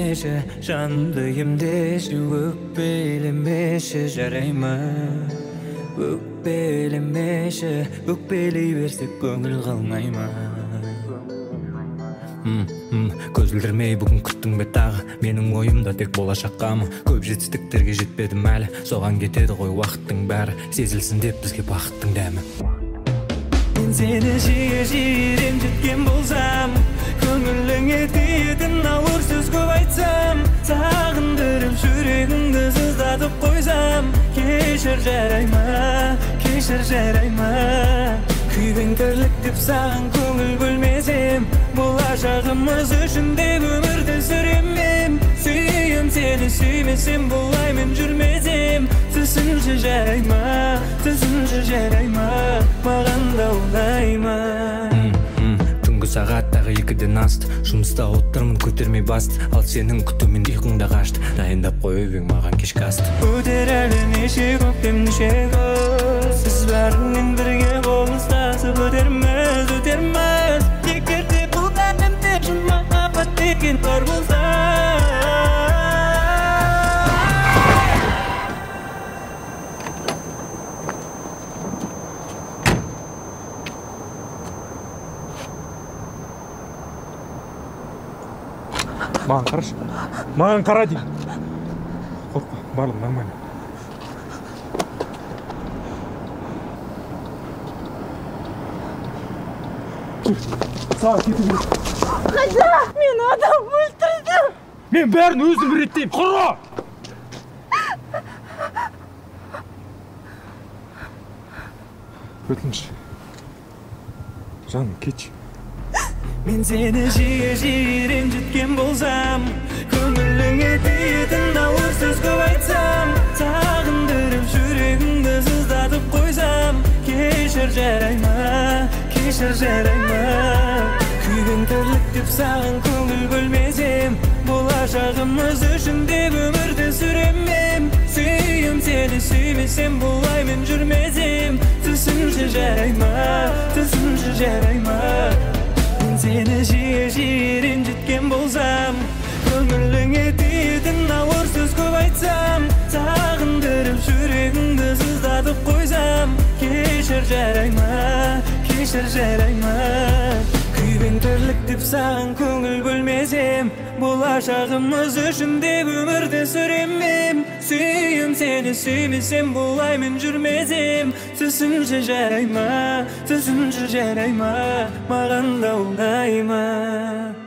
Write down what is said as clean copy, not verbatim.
emеше, жанымды емдеші, өкпелемеші, жарай ма? Өкпелемеші, өкпелей берсек көңіл қалмай ма? Көз білдірмей бүгін күттің бе тағы, менің ойымда тек болашаққа ма? Көп жетістіктерге жетпедім әлі, соған кетеді ғой уақыттың бәрі, сезілсін деп бізге бақыттың дәмі. Мен сені жиі ренжіткен болсам, көңіліңе тиетін ауыр сөз көп айтсам, сағындырып жүрегіңді сыздатып қойсам, кешір жарай ма, кешір жарай ма? Күйбең тірлік деп саған көңіл бөлмесем, болашағымыз үшін деп өмірді сүремем. Сүйем сені, сүймесем болай мен жүрмесем, түсінші жарай ма, түсінші жарай ма, маған да оңай ма? Түнгі сағаттағы 2-ден асты, жұмыста отырмын көтермей басты, ал сенің күтумен ұйқыңда қашты, дайындап қойып ең маған кешкі асты. Өтер әлі неше көктем неше күз, сіз бәрінен бірге қол ұстасып өтерміз, өтерміз. Егер де бұл әлемде шын махаббат деген бар болса, маған қарашы, маған қара деймін. Қорқма, барлығы нормально. Саған кету керек. Қайда? Мен адам өлтірдім. Мен бәрін өзім реттеймін. Құра! Өтініш. Жаным, кетші. Мен сені жиі ренжіткен болсам, көңіліңе тиетін ауыр сөз көп айтсам, сағындырып жүрегіңді сыздатып қойсам, кешір жарай ма, кешір жарай ма? Күйбең тірлік деп саған көңіл бөлмесем, болашағымыз үшін деп өмірді сүремем. Сүйем сені, сүймесем болай мен жүрмесем, түсінші жарай ма, түсінші жарай ма? Сені жиі ренжіткен болсам, көңіліңе тиетін ауыр сөз көп айтсам, сағындырып жүрегіңді сыздатып қойсам, кешір жарай ма, кешір жарай ма? Күйбең тірлік деп саған көңіл бөлмесем, болашағымыз үшін деп өмірді сүремем. Сүйем сені, сүймесем болай мен жүрмесем, түсінші жарай ма, түсінші жарай ма, маған да оңай ма?